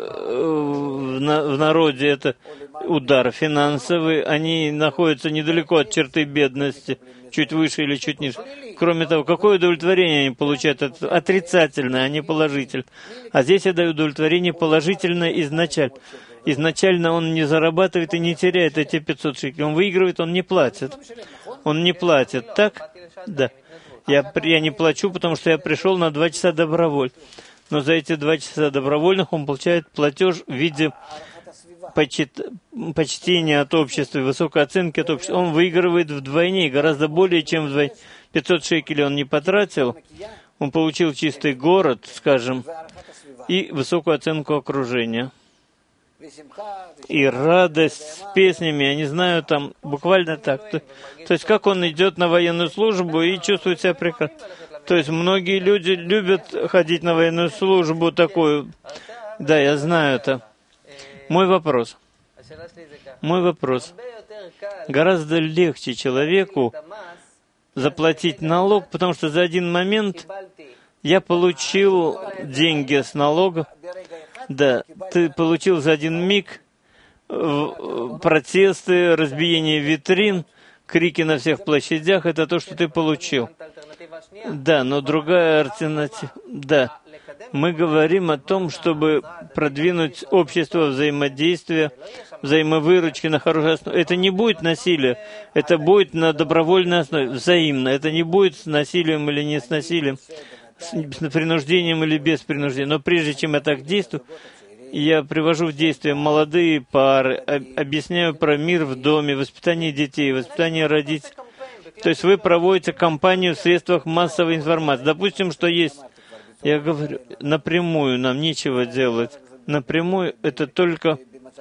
народе это удар финансовый. Они находятся недалеко от черты бедности, чуть выше или чуть ниже. Кроме того, какое удовлетворение они получают? Отрицательное, а не положительное. А здесь я даю удовлетворение положительное изначально. Изначально он не зарабатывает и не теряет эти 500 шекелей. Он выигрывает, он не платит. Он не платит, так? Да. Я не плачу, потому что я пришел на 2 часа добровольно. Но за эти 2 часа добровольных он получает платеж в виде почтения от общества, высокой оценки от общества. Он выигрывает вдвойне, гораздо более, чем вдвойне. 500 шекелей он не потратил, он получил чистый город, скажем, и высокую оценку окружения. И радость с песнями, я не знаю, там буквально так. То есть как он идет на военную службу и чувствует себя прекрасно. То есть многие люди любят ходить на военную службу такую. Да, я знаю это. Мой вопрос. Мой вопрос. Гораздо легче человеку заплатить налог, потому что за один момент я получил деньги с налога. Да, ты получил за один миг протесты, разбиение витрин, крики на всех площадях. Это то, что ты получил. Да, но другая альтернатива. Да, мы говорим о том, чтобы продвинуть общество взаимодействия, взаимовыручки на хорошей основе. Это не будет насилие, это будет на добровольной основе, взаимно. Это не будет с насилием или не с насилием, с принуждением или без принуждения. Но прежде чем я так действую, я привожу в действие молодые пары, объясняю про мир в доме, воспитание детей, воспитание родителей. То есть вы проводите кампанию в средствах массовой информации. Допустим, что есть, я говорю, напрямую нам нечего делать. Напрямую это только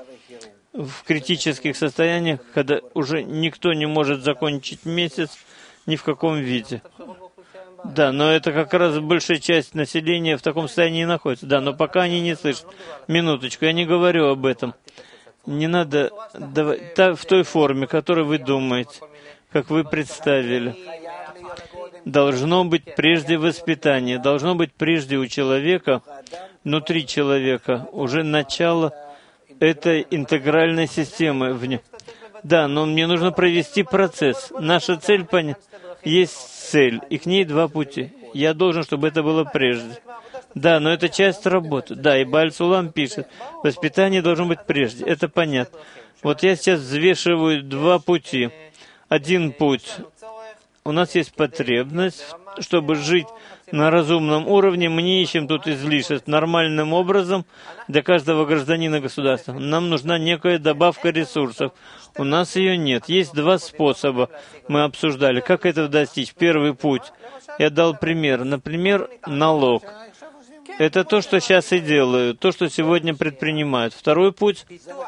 в критических состояниях, когда уже никто не может закончить месяц ни в каком виде. Да, но это как раз большая часть населения в таком состоянии находится. Да, но пока они не слышат. Минуточку, я не говорю об этом. Не надо давать в той форме, которую вы думаете, как вы представили. Должно быть прежде воспитание, должно быть прежде у человека, внутри человека, уже начало этой интегральной системы в нем. Да, но мне нужно провести процесс. Наша цель есть цель, и к ней два пути. Я должен, чтобы это было прежде. Да, но это часть работы. Да, и Бааль Сулам пишет, воспитание должно быть прежде. Это понятно. Вот я сейчас взвешиваю два пути. Один путь. У нас есть потребность, чтобы жить на разумном уровне. Мы не ищем тут излишеств. Нормальным образом для каждого гражданина государства. Нам нужна некая добавка ресурсов. У нас ее нет. Есть два способа. Мы обсуждали, как этого достичь. Первый путь. Я дал пример. Например, налог. Это то, что сейчас и делают, то, что сегодня предпринимают. Второй путь.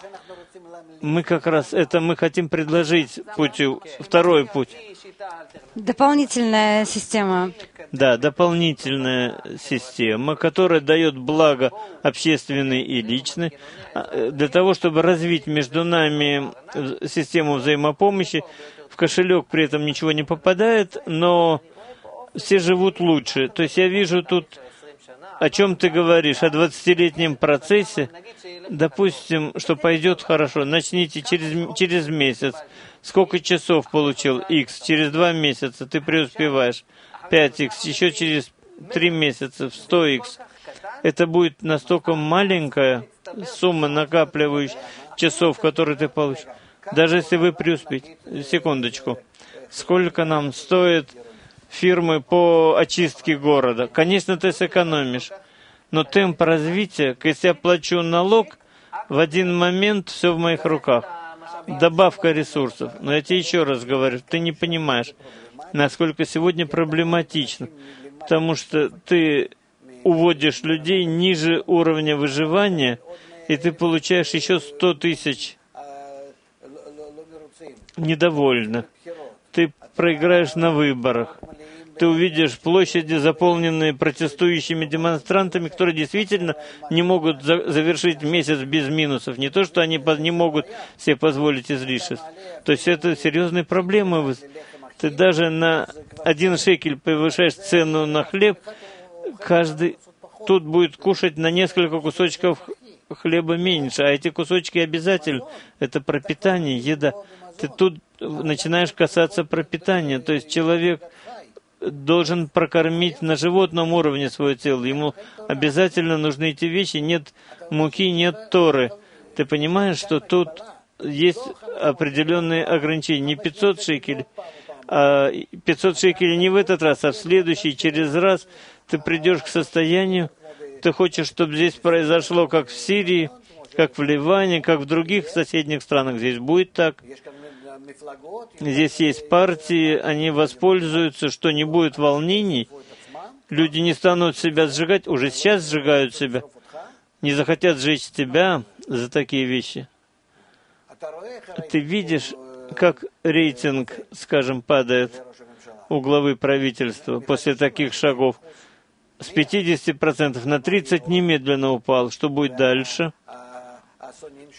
Мы как раз мы хотим предложить второй путь. Дополнительная система. Да, дополнительная система, которая дает благо общественный и личный, для того, чтобы развить между нами систему взаимопомощи. В кошелек при этом ничего не попадает, но все живут лучше. То есть я вижу тут, о чем ты говоришь, о 20-летнем процессе. Допустим, что пойдет хорошо. Начните через месяц. Сколько часов получил? X. Через 2 месяца ты преуспеваешь. 5X. Еще через 3 месяца в 100X. Это будет настолько маленькая сумма накапливающих часов, которые ты получишь. Даже если вы преуспеете. Секундочку. Сколько нам стоит фирмы по очистке города? Конечно, ты сэкономишь. Но темп развития, если я плачу налог, в один момент все в моих руках. Добавка ресурсов. Но я тебе еще раз говорю, ты не понимаешь, насколько сегодня проблематично. Потому что ты уводишь людей ниже уровня выживания, и ты получаешь еще 100 тысяч недовольных. Ты проиграешь на выборах. Ты увидишь площади, заполненные протестующими демонстрантами, которые действительно не могут завершить месяц без минусов. Не то, что они не могут себе позволить излишеств. То есть это серьезные проблемы. Ты даже на 1 шекель повышаешь цену на хлеб, каждый тут будет кушать на несколько кусочков хлеба меньше, а эти кусочки обязательно. Это пропитание, еда. Ты тут начинаешь касаться пропитания. То есть человек должен прокормить на животном уровне свое тело. Ему обязательно нужны эти вещи. Нет муки, нет Торы. Ты понимаешь, что тут есть определенные ограничения. Не 500 шекелей, а 500 шекелей не в этот раз, а в следующий, через раз ты придешь к состоянию, ты хочешь, чтобы здесь произошло, как в Сирии, как в Ливане, как в других соседних странах. Здесь будет так. Здесь есть партии, они воспользуются, что не будет волнений, люди не станут себя сжигать, уже сейчас сжигают себя, не захотят сжечь тебя за такие вещи. Ты видишь, как рейтинг, скажем, падает у главы правительства после таких шагов. С 50% на 30% немедленно упал. Что будет дальше?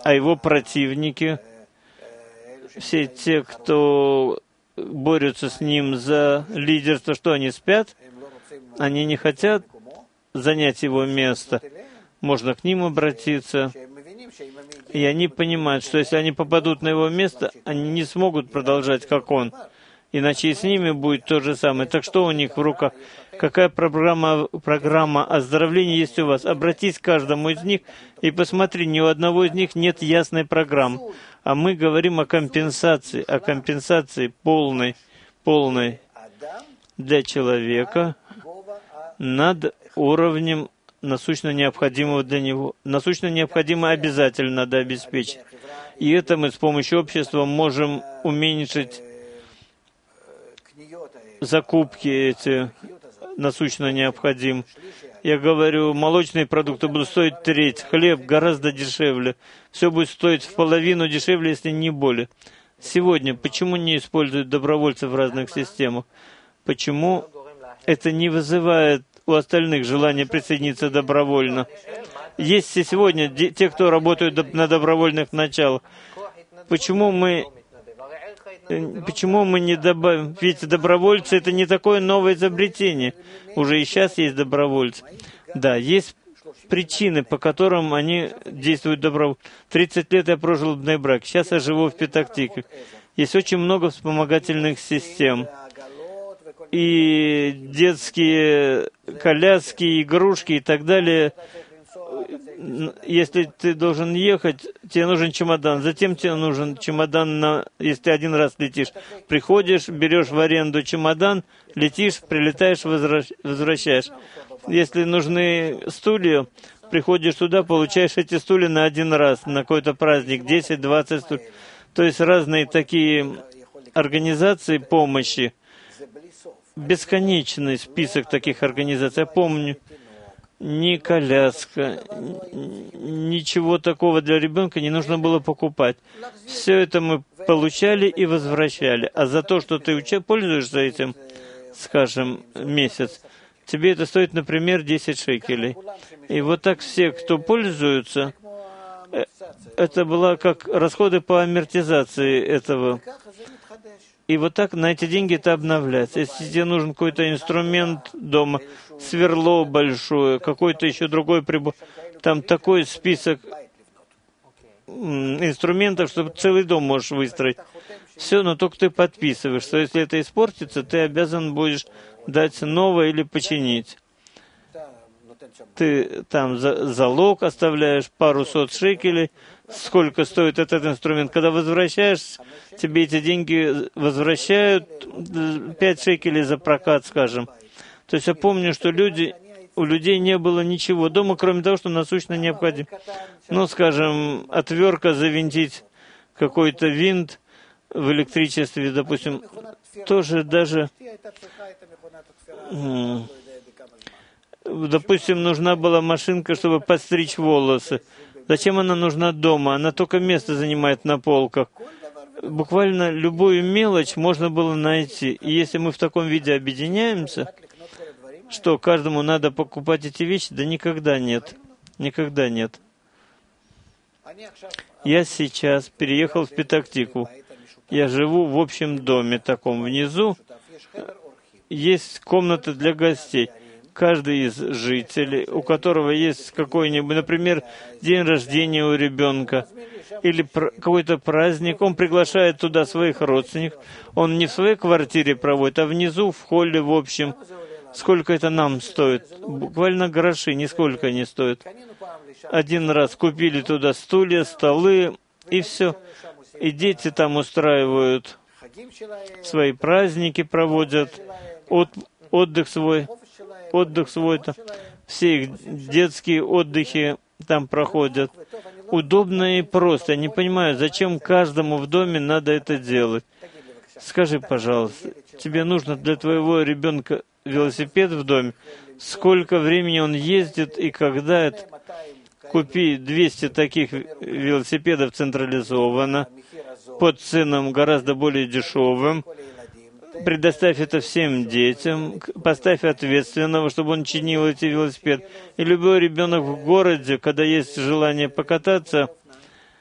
а его противники, все те, кто борются с ним за лидерство, что они спят, они не хотят занять его место. Можно к ним обратиться. И они понимают, что если они попадут на его место, они не смогут продолжать, как он. Иначе и с ними будет то же самое. Так что у них в руках? Какая программа оздоровления есть у вас? Обратись к каждому из них и посмотри, ни у одного из них нет ясной программы. А мы говорим о компенсации полной для человека над уровнем насущно необходимого для него. Насущно необходимое обязательно надо обеспечить. И это мы с помощью общества можем уменьшить закупки эти насущно необходим. Я говорю, молочные продукты будут стоить треть, хлеб гораздо дешевле. Все будет стоить в половину дешевле, если не более. Сегодня почему не используют добровольцев в разных системах? Почему это не вызывает у остальных желания присоединиться добровольно? Есть и сегодня те, кто работают на добровольных началах. Почему мы не добавим? Ведь добровольцы — это не такое новое изобретение. Уже и сейчас есть добровольцы. Да, есть причины, по которым они действуют добровольно. 30 лет я прожил в Бней-Браке, сейчас я живу в Петах-Тикве. Есть очень много вспомогательных систем. И детские коляски, игрушки и так далее. Если ты должен ехать, тебе нужен чемодан. Затем тебе нужен чемодан, если ты один раз летишь. Приходишь, берешь в аренду чемодан, летишь, прилетаешь, возвращаешь. Если нужны стулья, приходишь туда, получаешь эти стулья на один раз, на какой-то праздник, 10-20 стульев. То есть разные такие организации помощи. Бесконечный список таких организаций. Я помню, ни коляска, ничего такого для ребенка не нужно было покупать. Все это мы получали и возвращали. А за то, что ты пользуешься этим, скажем, месяц, тебе это стоит, например, 10 шекелей. И вот так все, кто пользуются, это было как расходы по амортизации этого. И вот так на эти деньги это обновляется. Если тебе нужен какой-то инструмент дома, сверло большое, какой-то еще другой прибор, там такой список инструментов, что целый дом можешь выстроить. Все, но только ты подписываешь, что если это испортится, ты обязан будешь дать новое или починить. Ты там залог оставляешь, пару сот шекелей, сколько стоит этот инструмент. Когда возвращаешь, тебе эти деньги возвращают, 5 шекелей за прокат, скажем. То есть я помню, что у людей не было ничего дома, кроме того, что насущно необходимо. Ну, скажем, отвертка завинтить какой-то винт в электричестве, допустим, тоже даже... Допустим, нужна была машинка, чтобы подстричь волосы. Зачем она нужна дома? Она только место занимает на полках. Буквально любую мелочь можно было найти. И если мы в таком виде объединяемся, что каждому надо покупать эти вещи, да никогда нет. Никогда нет. Я сейчас переехал в Петах-Тикву. Я живу в общем доме таком. Внизу есть комната для гостей. Каждый из жителей, у которого есть какой-нибудь, например, день рождения у ребенка или какой-то праздник, он приглашает туда своих родственников. Он не в своей квартире проводит, а внизу, в холле, в общем. Сколько это нам стоит? Буквально гроши, нисколько не стоит. Один раз купили туда стулья, столы, и все. И дети там устраивают свои праздники, проводят, отдых свой там. Все их детские отдыхи там проходят. Удобно и просто. Я не понимаю, зачем каждому в доме надо это делать. Скажи, пожалуйста, тебе нужно для твоего ребенка велосипед в доме? Сколько времени он ездит и когда это? Купи 200 таких велосипедов централизованно, под ценам гораздо более дешевым. Предоставь это всем детям, поставь ответственного, чтобы он чинил эти велосипеды. И любой ребенок в городе, когда есть желание покататься,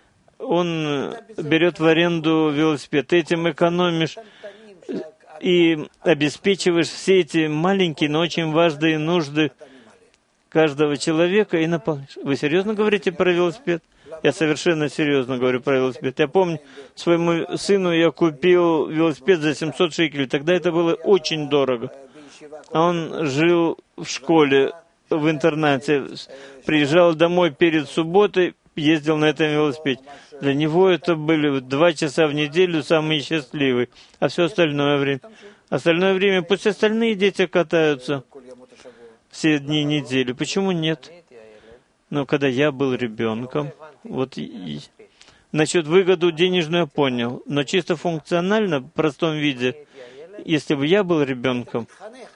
он берет в аренду велосипед. Ты этим экономишь и обеспечиваешь все эти маленькие, но очень важные нужды каждого человека и наполняешь. Вы серьезно говорите про велосипед? Я совершенно серьезно говорю про велосипед. Я помню, своему сыну я купил велосипед за 700 шекелей. Тогда это было очень дорого. А он жил в школе, в интернате, приезжал домой перед субботой, ездил на этом велосипеде. Для него это были 2 часа в неделю самые счастливые. А все остальное время, пусть остальные дети катаются все дни недели. Почему нет? Но когда я был ребенком, насчет выгоду денежную я понял, но чисто функционально, в простом виде, если бы я был ребенком,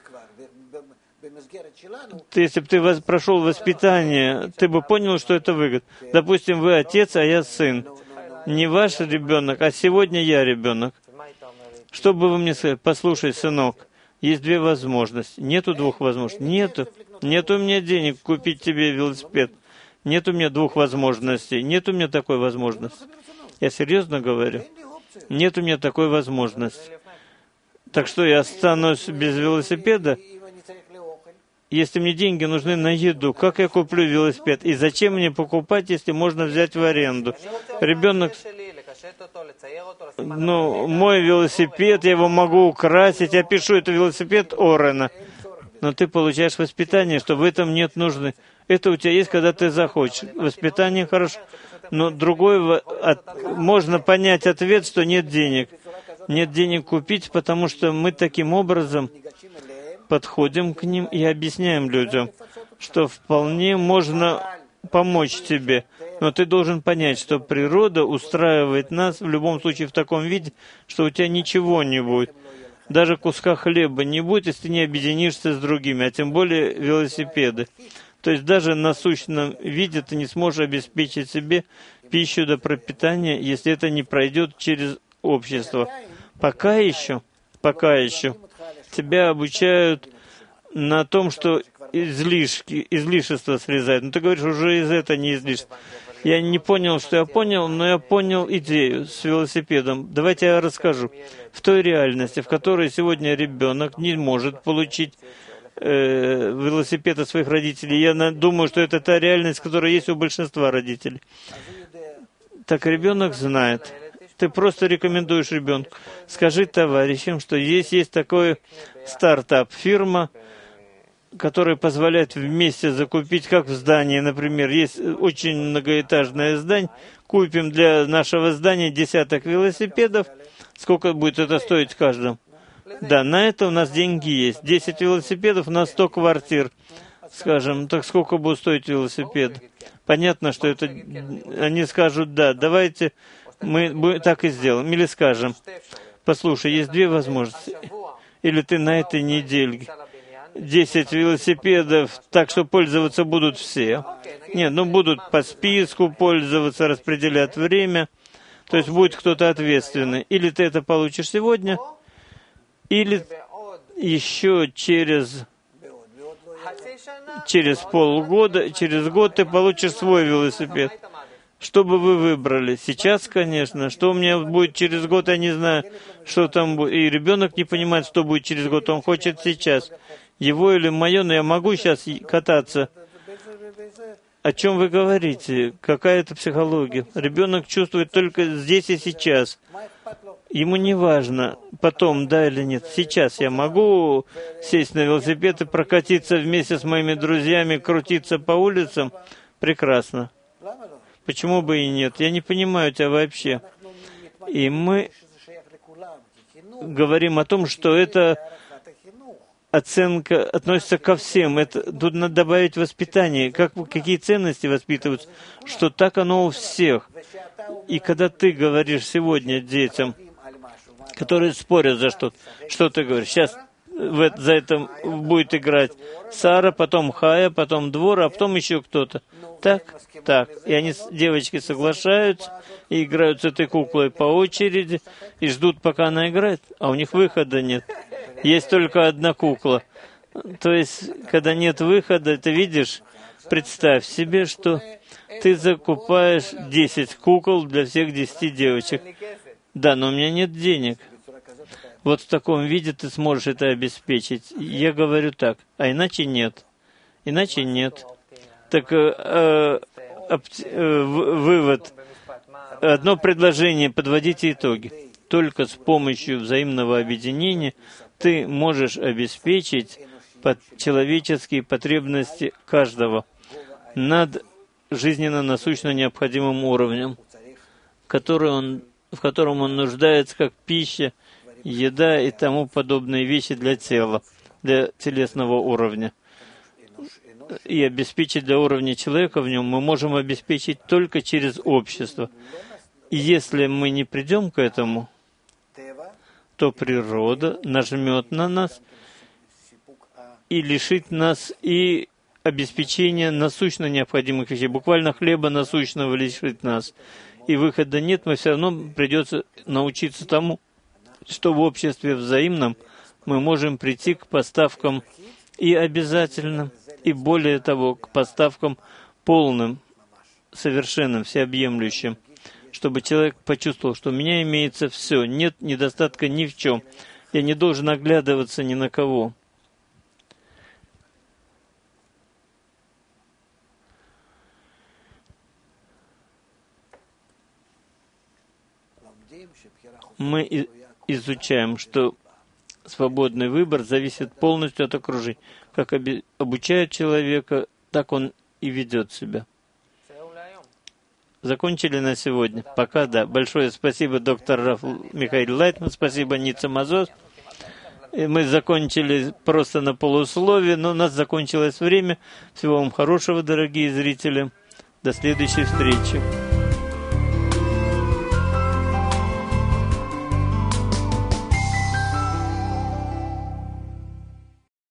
если бы ты прошел воспитание, ты бы понял, что это выгодно. Допустим, вы отец, а я сын. Не ваш ребенок, а сегодня я ребенок. Что бы вы мне сказали? Послушай, сынок, есть 2 возможности. Нету 2 возможностей. Нету у меня денег купить тебе велосипед. Нет у меня 2 возможностей. Нет у меня такой возможности. Я серьезно говорю. Нет у меня такой возможности. Так что я останусь без велосипеда? Если мне деньги нужны на еду, как я куплю велосипед? И зачем мне покупать, если можно взять в аренду? Ребенок, мой велосипед, я его могу украсить, я пишу, это велосипед Орена. Но ты получаешь воспитание, что в этом нет нужды. Это у тебя есть, когда ты захочешь. Воспитание хорошо. Но можно понять ответ, что нет денег. Нет денег купить, потому что мы таким образом подходим к ним и объясняем людям, что вполне можно помочь тебе. Но ты должен понять, что природа устраивает нас в любом случае в таком виде, что у тебя ничего не будет. Даже куска хлеба не будет, если ты не объединишься с другими, а тем более велосипеды. То есть даже на сущном виде ты не сможешь обеспечить себе пищу до пропитания, если это не пройдет через общество. Пока еще тебя обучают на том, что излишество срезают. Но ты говоришь, уже из этого не излишество. Я не понял, что я понял, но я понял идею с велосипедом. Давайте я расскажу. В той реальности, в которой сегодня ребенок не может получить велосипед от своих родителей, я думаю, что это та реальность, которая есть у большинства родителей. Так ребенок знает. Ты просто рекомендуешь ребенку. Скажи товарищам, что есть такой стартап, фирма, которая позволяет вместе закупить, как в здании, например, есть очень многоэтажное здание, купим для нашего здания 10 велосипедов. Сколько будет это стоить каждому? Да, на это у нас деньги есть. 10 велосипедов на 100 квартир. Скажем, так сколько будет стоить велосипед? Понятно, что это... Они скажут, да, давайте мы так и сделаем. Или скажем, послушай, есть 2 возможности. Или ты на этой неделе 10 велосипедов, так что пользоваться будут все. Нет, будут по списку пользоваться, распределять время. То есть будет кто-то ответственный. Или ты это получишь сегодня, или еще через полгода, через год ты получишь свой велосипед. Что бы вы выбрали? Сейчас, конечно. Что у меня будет через год, я не знаю, что там будет. И ребенок не понимает, что будет через год. Он хочет сейчас. Его или мое, но я могу сейчас кататься. О чем вы говорите? Какая это психология? Ребенок чувствует только здесь и сейчас. Ему не важно, потом, да или нет. Сейчас я могу сесть на велосипед и прокатиться вместе с моими друзьями, крутиться по улицам. Прекрасно. Почему бы и нет? Я не понимаю тебя вообще. И мы говорим о том, что это оценка относится ко всем. Тут надо добавить воспитание. Какие ценности воспитываются? Что так оно у всех. И когда ты говоришь сегодня детям, которые спорят за что-то, что ты говоришь? Сейчас за это будет играть Сара, потом Хая, потом Двора, а потом еще кто-то. Так. И девочки соглашаются и играют с этой куклой по очереди и ждут, пока она играет, а у них выхода нет. Есть только одна кукла. То есть, когда нет выхода, ты видишь, представь себе, что ты закупаешь 10 кукол для всех 10 девочек. Да, но у меня нет денег. Вот в таком виде ты сможешь это обеспечить. Я говорю так, а иначе нет. Иначе нет. Так вывод. Одно предложение, подводите итоги. Только с помощью взаимного объединения ты можешь обеспечить человеческие потребности каждого над жизненно насущно необходимым уровнем, в котором он нуждается как пища, еда и тому подобные вещи для тела, для телесного уровня. И обеспечить для уровня человека в нем мы можем обеспечить только через общество. И если мы не придем к этому, то природа нажмет на нас и лишит нас и обеспечения насущно необходимых вещей. Буквально хлеба насущного лишит нас. И выхода нет, мы все равно придется научиться тому, что в обществе взаимном мы можем прийти к поставкам и обязательным, и более того, к поставкам полным, совершенным, всеобъемлющим, чтобы человек почувствовал, что у меня имеется все, нет недостатка ни в чем. Я не должен оглядываться ни на кого. Мы изучаем, что свободный выбор зависит полностью от окружения. Как обучают человека, так он и ведет себя. Закончили на сегодня? Пока да. Большое спасибо, доктор Раф Михаил Лайтман, спасибо, Ницца Мазос. Мы закончили просто на полусловие, но у нас закончилось время. Всего вам хорошего, дорогие зрители. До следующей встречи.